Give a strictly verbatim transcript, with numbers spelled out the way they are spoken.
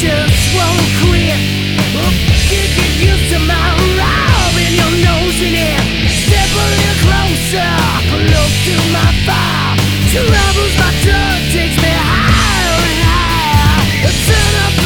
just won't quit. Oh, can't get used to my